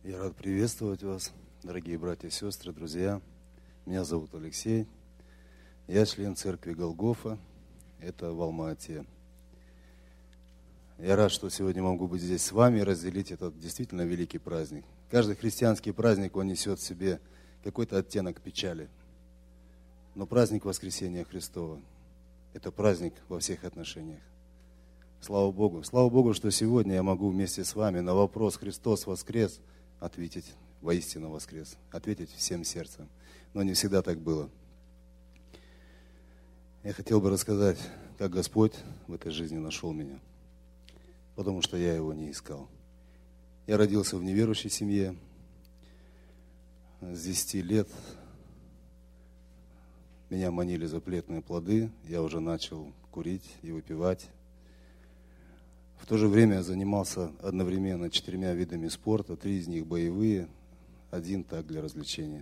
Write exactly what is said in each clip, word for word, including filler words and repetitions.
Я рад приветствовать вас, дорогие братья и сестры, друзья. Меня зовут Алексей. Я член церкви Голгофа, это в Алма-Ате. Я рад, что сегодня могу быть здесь с вами и разделить этот действительно великий праздник. Каждый христианский праздник, он несет в себе какой-то оттенок печали. Но праздник Воскресения Христова – это праздник во всех отношениях. Слава Богу. Слава Богу, что сегодня я могу вместе с вами на вопрос «Христос воскрес» ответить «Воистину воскрес», ответить всем сердцем. Но не всегда так было. Я хотел бы рассказать, как Господь в этой жизни нашел меня, потому что я Его не искал. Я родился в неверующей семье. С десяти лет меня манили запретные плоды, я уже начал курить и выпивать. В то же время я занимался одновременно четырьмя видами спорта, три из них боевые, один так для развлечения.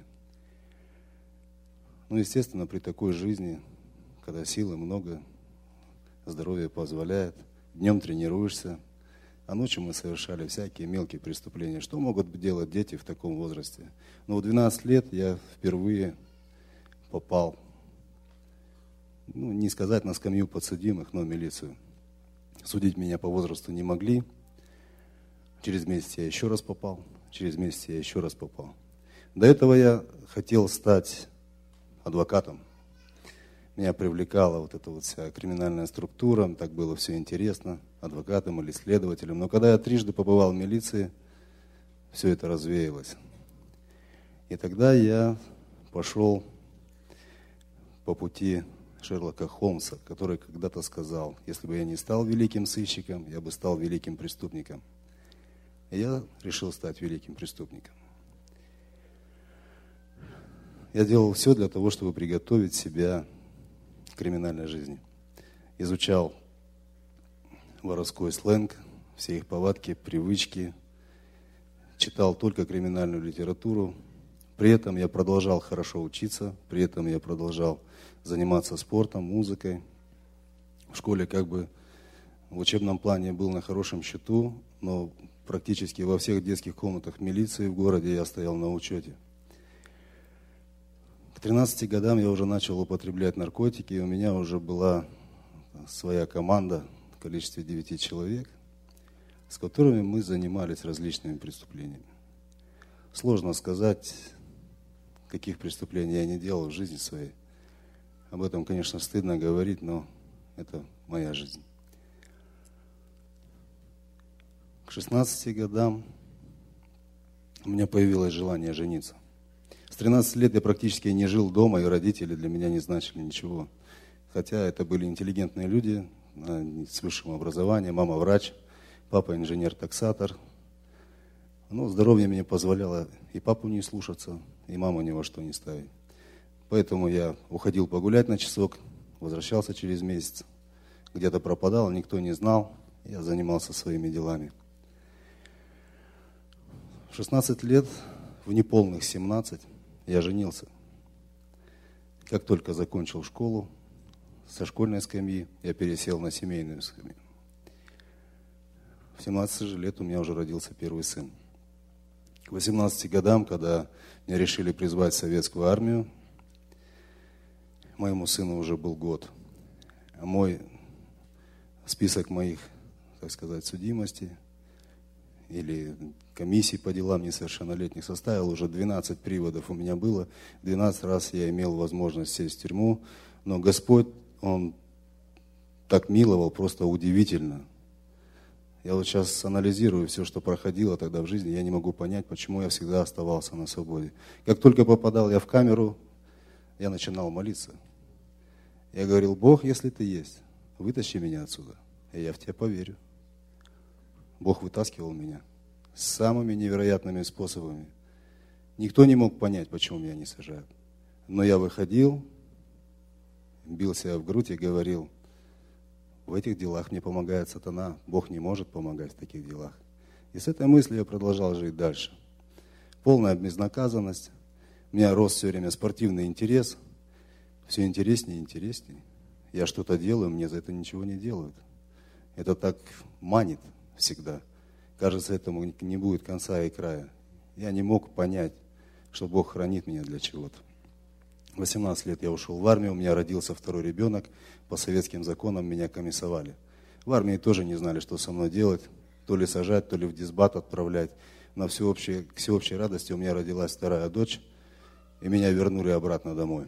Ну, естественно, при такой жизни, когда силы много, здоровье позволяет, днем тренируешься, а ночью мы совершали всякие мелкие преступления. Что могут делать дети в таком возрасте? Но в двенадцать лет я впервые попал, ну, не сказать на скамью подсудимых, но в милицию. Судить меня по возрасту не могли. Через месяц я еще раз попал. Через месяц я еще раз попал. До этого я хотел стать адвокатом. Меня привлекала вот эта вот вся криминальная структура. Так было все интересно. Адвокатом или следователем. Но когда я трижды побывал в милиции, все это развеялось. И тогда я пошел по пути Шерлока Холмса, который когда-то сказал: если бы я не стал великим сыщиком, я бы стал великим преступником. И я решил стать великим преступником. Я делал все для того, чтобы приготовить себя к криминальной жизни. Изучал воровской сленг, все их повадки, привычки, читал только криминальную литературу. При этом я продолжал хорошо учиться, при этом я продолжал заниматься спортом, музыкой. В школе как бы в учебном плане был на хорошем счету, но практически во всех детских комнатах милиции в городе я стоял на учете. К тринадцати годам я уже начал употреблять наркотики, и у меня уже была своя команда в количестве девяти человек, с которыми мы занимались различными преступлениями. Сложно сказать, каких преступлений я не делал в жизни своей. Об этом, конечно, стыдно говорить, но это моя жизнь. К шестнадцати годам у меня появилось желание жениться. С тринадцати лет я практически не жил дома, и родители для меня не значили ничего. Хотя это были интеллигентные люди с высшим образованием. Мама врач, папа инженер-таксатор. Но здоровье мне позволяло и папу не слушаться, и маму ни во что не ставить. Поэтому я уходил погулять на часок, возвращался через месяц. Где-то пропадал, никто не знал, я занимался своими делами. В шестнадцать лет, в неполных семнадцать, я женился. Как только закончил школу, со школьной скамьи я пересел на семейную скамью. В семнадцать же лет у меня уже родился первый сын. К восемнадцати годам, когда меня решили призвать в советскую армию, моему сыну уже был год. А мой список моих, так сказать, судимостей или комиссий по делам несовершеннолетних составил уже двенадцать приводов у меня было. двенадцать раз я имел возможность сесть в тюрьму. Но Господь, Он так миловал, просто удивительно. Я вот сейчас анализирую все, что проходило тогда в жизни, я не могу понять, почему я всегда оставался на свободе. Как только попадал я в камеру, я начинал молиться. Я говорил: Бог, если ты есть, вытащи меня отсюда, и я в тебя поверю. Бог вытаскивал меня самыми невероятными способами. Никто не мог понять, почему меня не сажают. Но я выходил, бил себя в грудь и говорил: в этих делах мне помогает сатана, Бог не может помогать в таких делах. И с этой мыслью я продолжал жить дальше. Полная безнаказанность. У меня рос все время спортивный интерес. Все интереснее и интереснее. Я что-то делаю, мне за это ничего не делают. Это так манит всегда. Кажется, этому не будет конца и края. Я не мог понять, что Бог хранит меня для чего-то. В восемнадцать лет я ушел в армию, у меня родился второй ребенок, по советским законам меня комиссовали. В армии тоже не знали, что со мной делать, то ли сажать, то ли в дисбат отправлять. На всеобщей, к всеобщей радости у меня родилась вторая дочь, и меня вернули обратно домой.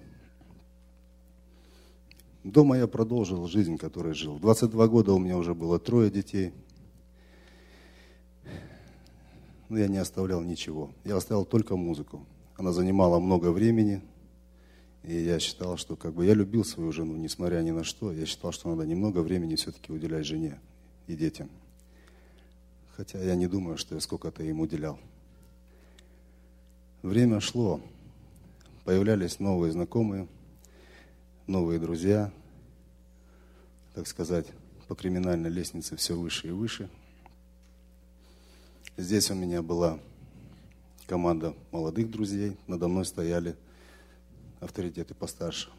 Дома я продолжил жизнь, которой жил. В двадцать два года у меня уже было трое детей. Но я не оставлял ничего. Я оставил только музыку. Она занимала много времени. И я считал, что как бы я любил свою жену, несмотря ни на что. Я считал, что надо немного времени все-таки уделять жене и детям. Хотя я не думаю, что я сколько-то им уделял. Время шло. Появлялись новые знакомые, новые друзья. Так сказать, по криминальной лестнице все выше и выше. Здесь у меня была команда молодых друзей. Надо мной стояли авторитеты постарше.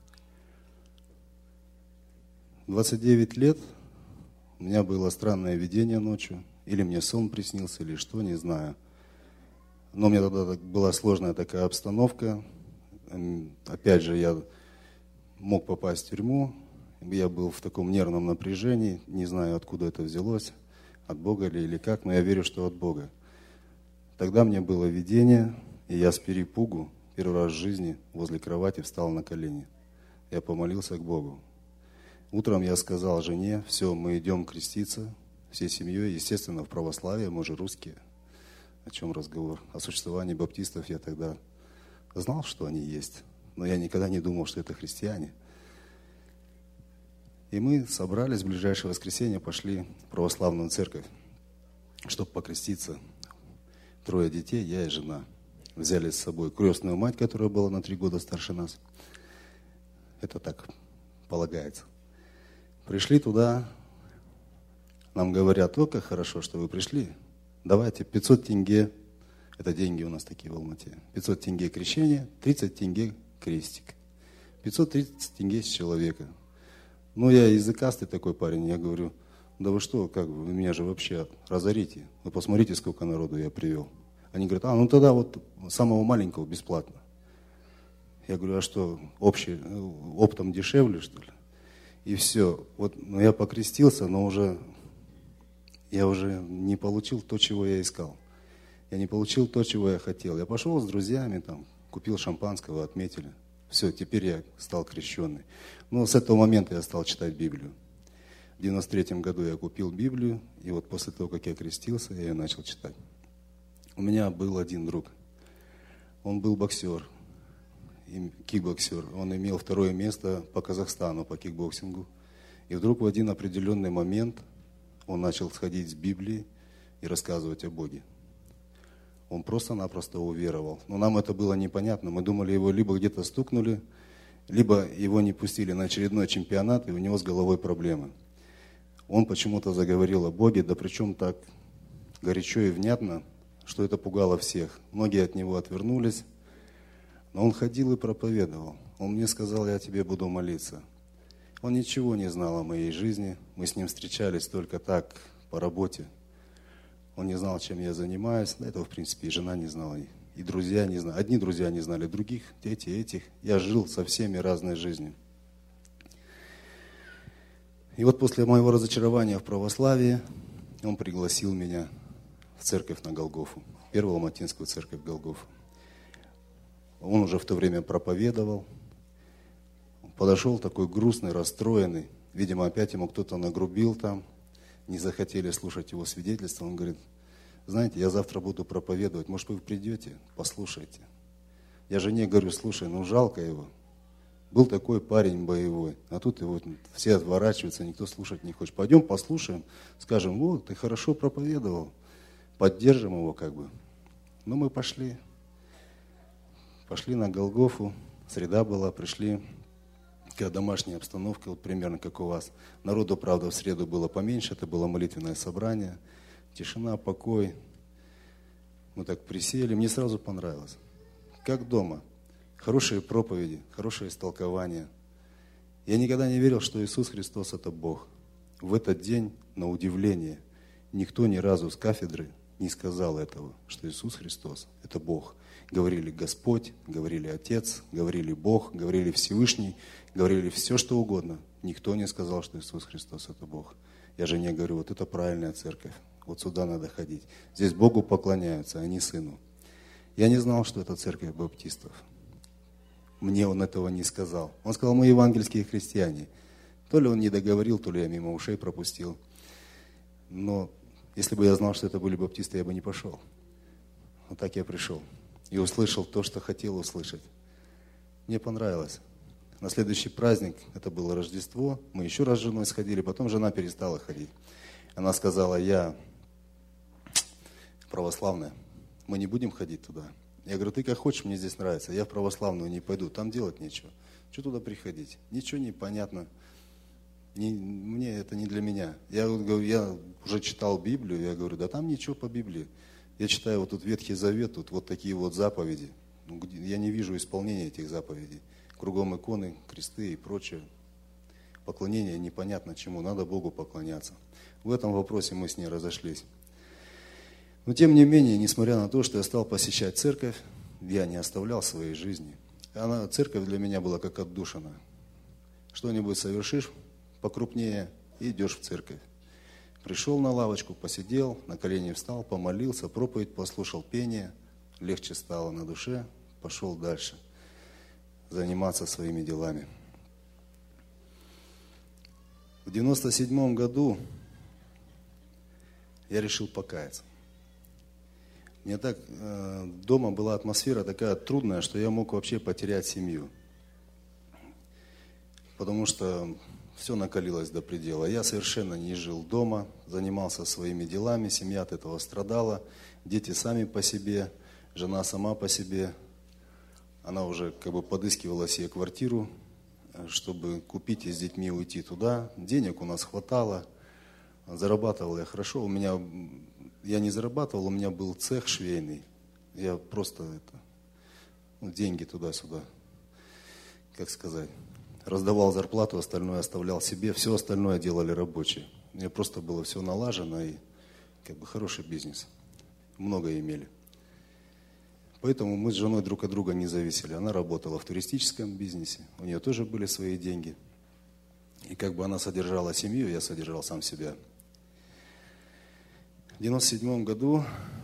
В двадцать девять лет у меня было странное видение ночью. Или мне сон приснился, или что, не знаю. Но у меня тогда была сложная такая обстановка. Опять же, я мог попасть в тюрьму. Я был в таком нервном напряжении. Не знаю, откуда это взялось. От Бога ли или как, но я верю, что от Бога. Тогда мне было видение, и я с перепугу первый раз в жизни возле кровати встал на колени. Я помолился к Богу. Утром я сказал жене: все, мы идем креститься всей семьей, естественно, в православие, мы же русские. О чем разговор? О существовании баптистов я тогда знал, что они есть, но я никогда не думал, что это христиане. И мы собрались в ближайшее воскресенье, пошли в православную церковь, чтобы покреститься. Трое детей, я и жена. Взяли с собой крестную мать, которая была на три года старше нас. Это так полагается. Пришли туда, нам говорят: о, как хорошо, что вы пришли. Давайте пятьсот тенге, это деньги у нас такие в Алмате. пятьсот тенге крещение, тридцать тенге крестик. пятьсот тридцать тенге с человека. Ну, я языкастый такой парень, я говорю: да вы что, как вы, вы меня же вообще разорите. Вы посмотрите, сколько народу я привел. Они говорят: а, ну тогда вот самого маленького бесплатно. Я говорю: а что, общий, оптом дешевле, что ли? И все. Вот, ну, я покрестился, но уже, я уже не получил то, чего я искал. Я не получил то, чего я хотел. Я пошел с друзьями, там, купил шампанского, отметили. Все, теперь я стал крещенный. Но с этого момента я стал читать Библию. В девяносто третьем году я купил Библию, и вот после того, как я крестился, я ее начал читать. У меня был один друг. Он был боксер, кикбоксер. Он имел второе место по Казахстану, по кикбоксингу. И вдруг в один определенный момент он начал сходить с Библии и рассказывать о Боге. Он просто-напросто уверовал. Но нам это было непонятно. Мы думали, его либо где-то стукнули, либо его не пустили на очередной чемпионат, и у него с головой проблемы. Он почему-то заговорил о Боге, да причем так горячо и внятно, что это пугало всех. Многие от него отвернулись, но он ходил и проповедовал. Он мне сказал: я тебе буду молиться. Он ничего не знал о моей жизни. Мы с ним встречались только так, по работе. Он не знал, чем я занимаюсь. Да, этого, в принципе, и жена не знала, и друзья не знали. Одни друзья не знали других, эти, этих. Я жил со всеми разной жизнью. И вот после моего разочарования в православии он пригласил меня в церковь на Голгофу, первую алматинскую церковь Голгофу. Он уже в то время проповедовал. Подошел такой грустный, расстроенный. Видимо, опять ему кто-то нагрубил там. Не захотели слушать его свидетельства. Он говорит: знаете, я завтра буду проповедовать, может, вы придете, послушайте. Я жене говорю: слушай, ну жалко его. Был такой парень боевой, а тут его все отворачиваются, никто слушать не хочет. Пойдем послушаем, скажем: вот, ты хорошо проповедовал, поддержим его как бы. Ну, мы пошли. Пошли на Голгофу, среда была, пришли. Такая домашняя обстановка, вот примерно как у вас. Народу, правда, в среду было поменьше, это было молитвенное собрание. Тишина, покой. Мы так присели, мне сразу понравилось. Как дома. Хорошие проповеди, хорошее истолкование. Я никогда не верил, что Иисус Христос – это Бог. В этот день, на удивление, никто ни разу с кафедры не сказал этого, что Иисус Христос – это Бог. Говорили Господь, говорили Отец, говорили Бог, говорили Всевышний, говорили все, что угодно. Никто не сказал, что Иисус Христос – это Бог. Я жене говорю, вот это правильная церковь, вот сюда надо ходить. Здесь Богу поклоняются, а не Сыну. Я не знал, что это церковь баптистов. Мне он этого не сказал. Он сказал, мы евангельские христиане. То ли он не договорил, то ли я мимо ушей пропустил. Но если бы я знал, что это были баптисты, я бы не пошел. Вот так я пришел. И услышал то, что хотел услышать. Мне понравилось. На следующий праздник, это было Рождество, мы еще раз с женой сходили, потом жена перестала ходить. Она сказала, я православная, мы не будем ходить туда. Я говорю, ты как хочешь, мне здесь нравится, я в православную не пойду, там делать нечего. Что туда приходить? Ничего не понятно. Не, мне это не для меня. Я, говорю, я уже читал Библию, я говорю, да там ничего по Библии. Я читаю вот тут Ветхий Завет, тут вот такие вот заповеди. Ну, я не вижу исполнения этих заповедей. Кругом иконы, кресты и прочее. Поклонение непонятно чему, надо Богу поклоняться. В этом вопросе мы с ней разошлись. Но тем не менее, несмотря на то, что я стал посещать церковь, я не оставлял своей жизни. Она, церковь для меня была как отдушина. Что-нибудь совершишь покрупнее и идешь в церковь. Пришел на лавочку, посидел, на колени встал, помолился, проповедь послушал, пение, легче стало на душе, пошел дальше заниматься своими делами. В девяносто седьмом году я решил покаяться. Мне так, э, дома была атмосфера такая трудная, что я мог вообще потерять семью. Потому что все накалилось до предела. Я совершенно не жил дома, занимался своими делами, семья от этого страдала, дети сами по себе, жена сама по себе. Она уже как бы подыскивала себе квартиру, чтобы купить и с детьми уйти туда. Денег у нас хватало, зарабатывал я хорошо. У меня, я не зарабатывал, у меня был цех швейный. Я просто это, ну, деньги туда-сюда, как сказать, раздавал зарплату, остальное оставлял себе, все остальное делали рабочие. У меня просто было все налажено и как бы хороший бизнес. Много имели. Поэтому мы с женой друг от друга не зависели. Она работала в туристическом бизнесе, у нее тоже были свои деньги. И как бы она содержала семью, я содержал сам себя. В девяносто седьмом году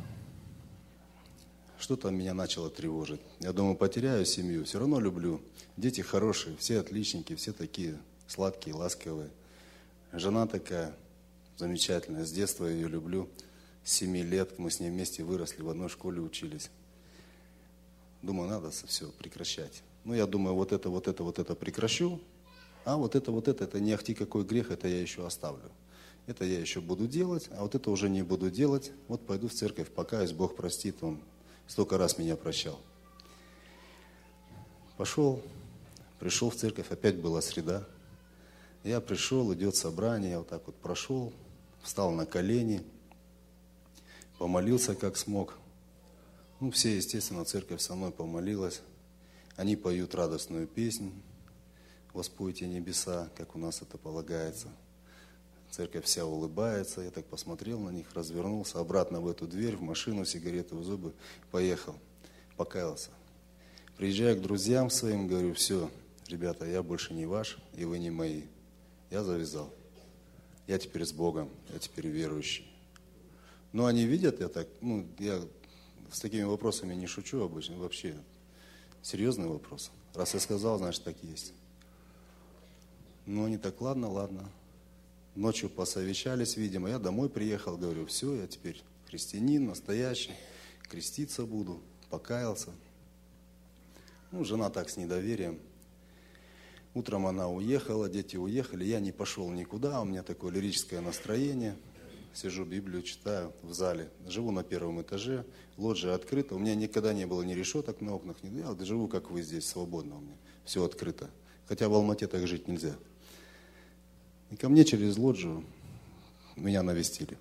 что-то меня начало тревожить. Я думаю, потеряю семью, все равно люблю. Дети хорошие, все отличники, все такие сладкие, ласковые. Жена такая замечательная, с детства я ее люблю. С семи лет мы с ней вместе выросли, в одной школе учились. Думаю, надо все прекращать. Ну, я думаю, вот это, вот это, вот это прекращу, а вот это, вот это, это не ахти какой грех, это я еще оставлю. Это я еще буду делать, а вот это уже не буду делать. Вот пойду в церковь, покаюсь, Бог простит, Он столько раз меня прощал. Пошел, пришел в церковь, опять была среда. Я пришел, идет собрание, я вот так вот прошел, встал на колени, помолился как смог. Ну, все, естественно, церковь со мной помолилась. Они поют радостную песнь «Воспойте небеса», как у нас это полагается. Церковь вся улыбается. Я так посмотрел на них, развернулся обратно в эту дверь, в машину, сигареты в зубы, поехал, покаялся. Приезжаю к друзьям своим, говорю, все, ребята, я больше не ваш, и вы не мои. Я завязал. Я теперь с Богом, я теперь верующий. Но они видят, я так, ну, я с такими вопросами не шучу обычно, вообще серьезный вопрос. Раз я сказал, значит так есть. Ну, они так, ладно, ладно. Ночью посовещались, видимо, я домой приехал, говорю, все, я теперь христианин настоящий, креститься буду, покаялся. Ну, жена так с недоверием. Утром она уехала, дети уехали, я не пошел никуда, у меня такое лирическое настроение. Сижу, Библию читаю в зале, живу на первом этаже, лоджия открыта, у меня никогда не было ни решеток на окнах, ни... я вот живу, как вы здесь, свободно у меня, все открыто. Хотя в Алмате так жить нельзя. И ко мне через лоджию меня навестили.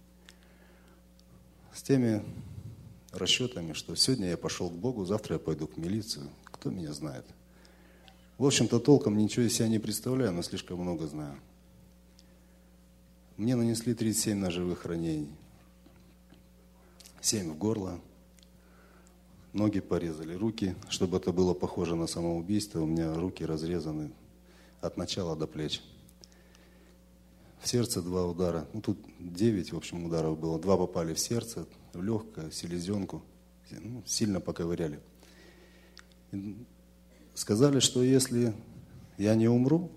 С теми расчетами, что сегодня я пошел к Богу, завтра я пойду к милицию, кто меня знает. В общем-то, толком ничего из себя не представляю, но слишком много знаю. Мне нанесли тридцать семь ножевых ранений. семь в горло, ноги порезали, руки, чтобы это было похоже на самоубийство, у меня руки разрезаны от начала до плеч. В сердце два удара, ну тут девять, в общем, ударов было, два попали в сердце, в легкое, селезенку, ну, сильно поковыряли. И сказали, что если я не умру,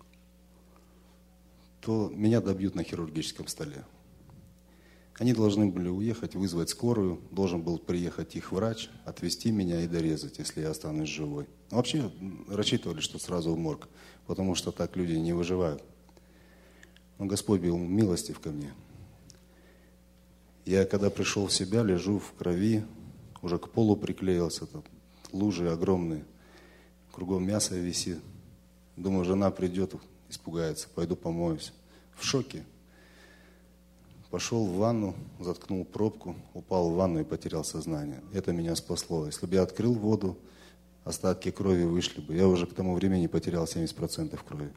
то меня добьют на хирургическом столе. Они должны были уехать, вызвать скорую, должен был приехать их врач, отвезти меня и дорезать, если я останусь живой. Вообще рассчитывали, что сразу в морг, потому что так люди не выживают. Но Господь был милостив ко мне. Я, когда пришел в себя, лежу в крови, уже к полу приклеился, тут лужи огромные, кругом мясо висит. Думаю, жена придет, испугается, пойду помоюсь. В шоке. Пошел в ванну, заткнул пробку, упал в ванну и потерял сознание. Это меня спасло. Если бы я открыл воду, остатки крови вышли бы. Я уже к тому времени потерял семьдесят процентов крови.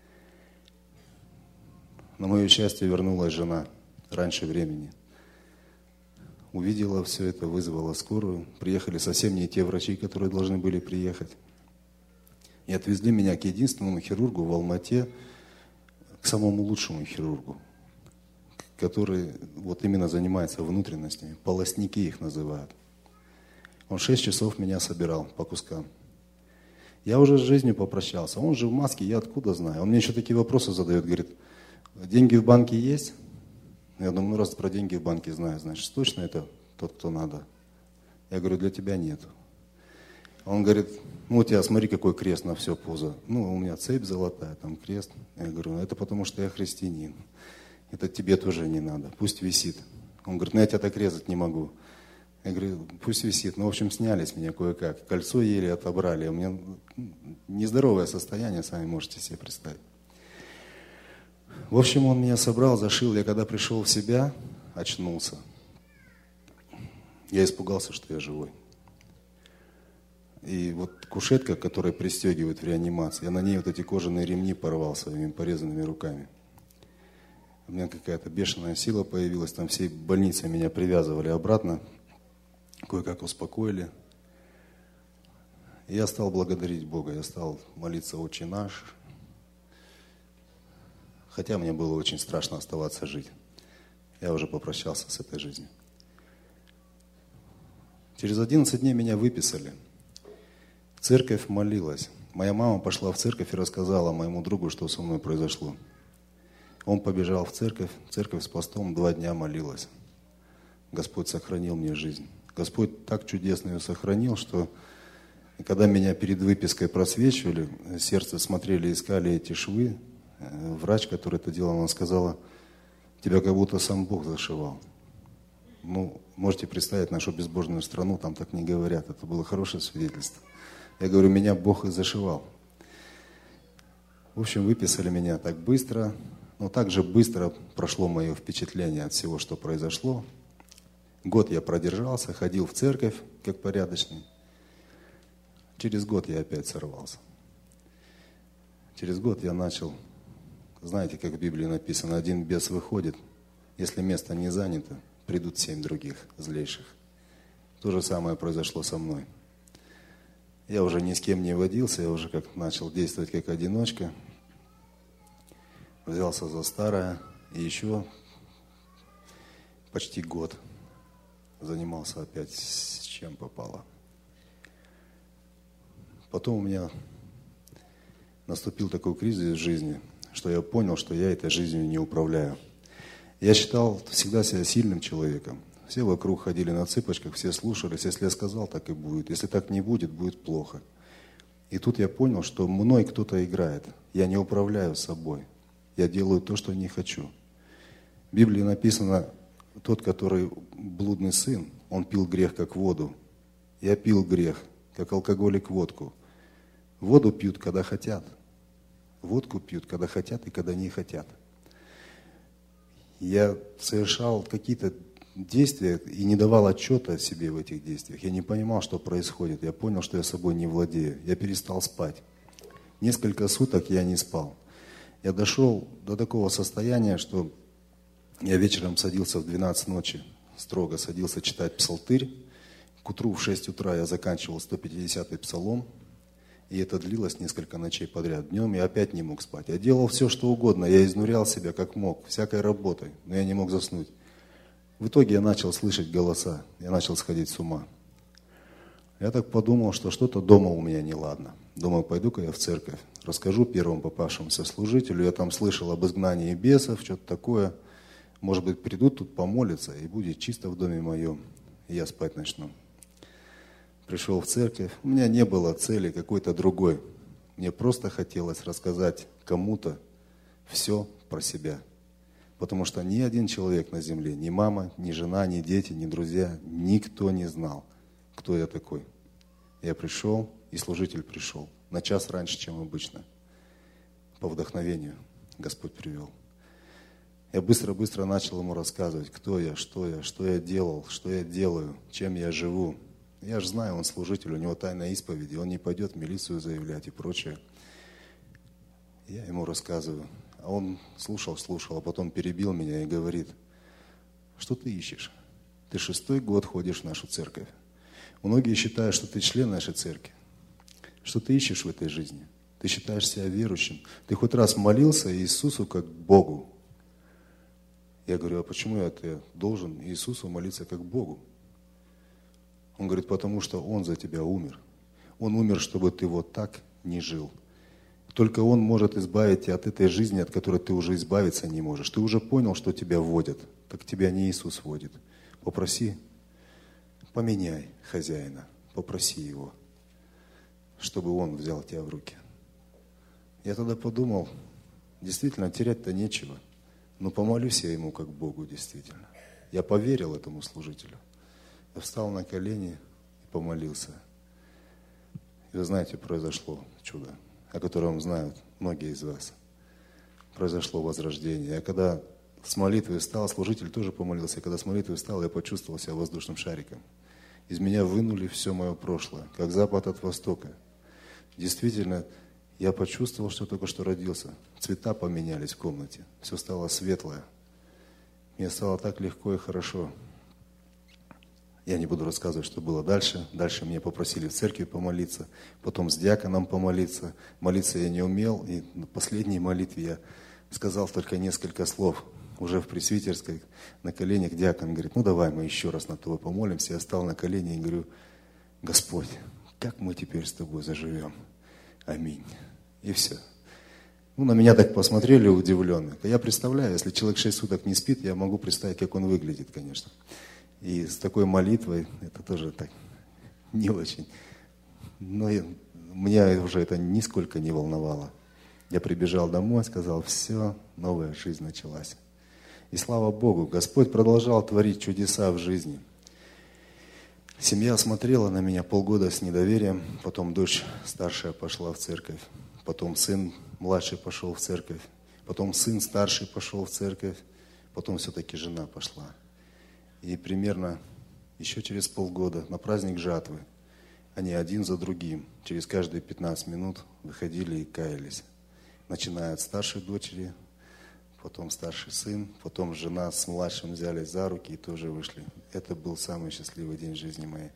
На мое счастье вернулась жена раньше времени. Увидела все это, вызвала скорую. Приехали совсем не те врачи, которые должны были приехать. И отвезли меня к единственному хирургу в Алмате, к самому лучшему хирургу, который вот именно занимается внутренностями, полостники их называют. Он шесть часов меня собирал по кускам. Я уже с жизнью попрощался, он же в маске, я откуда знаю. Он мне еще такие вопросы задает, говорит, деньги в банке есть? Я думаю, ну раз про деньги в банке знаю, значит, точно это тот, кто надо. Я говорю, для тебя нет. Он говорит, ну у тебя смотри, какой крест на все пузо. Ну, у меня цепь золотая, там крест. Я говорю, ну это потому, что я христианин. Это тебе тоже не надо, пусть висит. Он говорит, ну я тебя так резать не могу. Я говорю, пусть висит. Ну, в общем, сняли с меня кое-как. Кольцо еле отобрали. У меня нездоровое состояние, сами можете себе представить. В общем, он меня собрал, зашил. Я когда пришел в себя, очнулся. Я испугался, что я живой. И вот кушетка, которая пристегивает в реанимации, я на ней вот эти кожаные ремни порвал своими порезанными руками. У меня какая-то бешеная сила появилась, там всей больницей меня привязывали обратно, кое-как успокоили. И я стал благодарить Бога, я стал молиться «Отче наш». Хотя мне было очень страшно оставаться жить. Я уже попрощался с этой жизнью. Через одиннадцать дней меня выписали. Церковь молилась. Моя мама пошла в церковь и рассказала моему другу, что со мной произошло. Он побежал в церковь, церковь с постом два дня молилась. Господь сохранил мне жизнь. Господь так чудесно ее сохранил, что когда меня перед выпиской просвечивали, сердце смотрели, искали эти швы, врач, который это делал, она сказала, тебя как будто сам Бог зашивал. Ну, можете представить нашу безбожную страну, там так не говорят. Это было хорошее свидетельство. Я говорю, меня Бог и зашивал. В общем, выписали меня так быстро. Но также быстро прошло мое впечатление от всего, что произошло. Год я продержался, ходил в церковь, как порядочный. Через год я опять сорвался. Через год я начал, знаете, как в Библии написано, один бес выходит, если место не занято, придут семь других, злейших. То же самое произошло со мной. Я уже ни с кем не водился, я уже как начал действовать как одиночка. Взялся за старое и еще почти год занимался опять с чем попало. Потом у меня наступил такой кризис в жизни, что я понял, что я этой жизнью не управляю. Я считал всегда себя сильным человеком. Все вокруг ходили на цыпочках, все слушались. Если я сказал, так и будет. Если так не будет, будет плохо. И тут я понял, что мной кто-то играет. Я не управляю собой. Я делаю то, что не хочу. В Библии написано, тот, который блудный сын, он пил грех как воду. Я пил грех, как алкоголик водку. Воду пьют, когда хотят. Водку пьют, когда хотят и когда не хотят. Я совершал какие-то действия и не давал отчета себе в этих действиях. Я не понимал, что происходит. Я понял, что я собой не владею. Я перестал спать. Несколько суток я не спал. Я дошел до такого состояния, что я вечером садился в двенадцать ночи строго садился читать псалтырь. К утру в шесть утра я заканчивал сто пятидесятый псалом. И это длилось несколько ночей подряд. Днем я опять не мог спать. Я делал все, что угодно. Я изнурял себя как мог, всякой работой. Но я не мог заснуть. В итоге я начал слышать голоса. Я начал сходить с ума. Я так подумал, что что-то дома у меня неладно. Думаю, пойду-ка я в церковь. Расскажу первому попавшемуся служителю. Я там слышал об изгнании бесов, что-то такое. Может быть, придут тут помолиться, и будет чисто в доме моем. И я спать начну. Пришел в церковь. У меня не было цели какой-то другой. Мне просто хотелось рассказать кому-то все про себя. Потому что ни один человек на земле, ни мама, ни жена, ни дети, ни друзья, никто не знал, кто я такой. Я пришел, и служитель пришел. На час раньше, чем обычно. По вдохновению Господь привел. Я быстро-быстро начал ему рассказывать, кто я, что я, что я делал, что я делаю, чем я живу. Я же знаю, он служитель, у него тайная исповедь, и он не пойдет в милицию заявлять и прочее. Я ему рассказываю. А он слушал, слушал, а потом перебил меня и говорит: что ты ищешь? Ты шестой год ходишь в нашу церковь. Многие считают, что ты член нашей церкви. Что ты ищешь в этой жизни? Ты считаешь себя верующим? Ты хоть раз молился Иисусу как Богу? Я говорю: а почему я ты должен Иисусу молиться как Богу? Он говорит: потому что Он за тебя умер. Он умер, чтобы ты вот так не жил. Только Он может избавить тебя от этой жизни, от которой ты уже избавиться не можешь. Ты уже понял, что тебя вводят. Так тебя не Иисус вводит. Попроси, поменяй хозяина. Попроси Его, чтобы Он взял тебя в руки. Я тогда подумал, действительно, терять-то нечего. Но помолюсь я Ему как Богу, действительно. Я поверил этому служителю. Я встал на колени и помолился. И вы знаете, произошло чудо, о котором знают многие из вас. Произошло возрождение. Я когда с молитвы встал, служитель тоже помолился, и когда с молитвы встал, я почувствовал себя воздушным шариком. Из меня вынули все мое прошлое, как запад от востока. Действительно, я почувствовал, что только что родился. Цвета поменялись в комнате, все стало светлое. Мне стало так легко и хорошо. Я не буду рассказывать, что было дальше. Дальше меня попросили в церкви помолиться, потом с диаконом помолиться. Молиться я не умел, и на последней молитве я сказал только несколько слов. Уже в пресвитерской на коленях диакон говорит: ну давай мы еще раз на тобой помолимся. Я стал на колени и говорю: Господь, как мы теперь с тобой заживем? Аминь. И все. Ну, на меня так посмотрели удивленно. Я представляю, если человек шесть суток не спит, я могу представить, как он выглядит, конечно. И с такой молитвой, это тоже так не очень. Но я, меня уже это нисколько не волновало. Я прибежал домой, сказал: все, новая жизнь началась. И слава Богу, Господь продолжал творить чудеса в жизни. Семья смотрела на меня полгода с недоверием, потом дочь старшая пошла в церковь, потом сын младший пошел в церковь, потом сын старший пошел в церковь, потом все-таки жена пошла. И примерно еще через полгода на праздник жатвы они один за другим через каждые пятнадцать минут выходили и каялись. Начиная от старшей дочери, потом старший сын, потом жена с младшим взялись за руки и тоже вышли. Это был самый счастливый день жизни моей.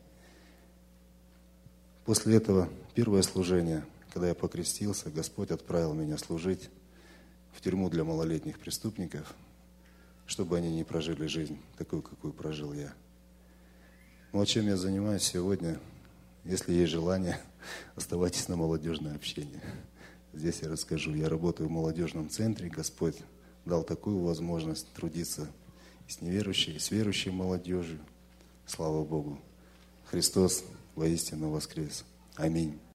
После этого первое служение, когда я покрестился, Господь отправил меня служить в тюрьму для малолетних преступников, чтобы они не прожили жизнь такую, какую прожил я. Ну, а чем я занимаюсь сегодня? Если есть желание, оставайтесь на молодежное общение. Здесь я расскажу. Я работаю в молодежном центре. Господь дал такую возможность трудиться и с неверующей, и с верующей молодежью. Слава Богу! Христос воистину воскрес. Аминь.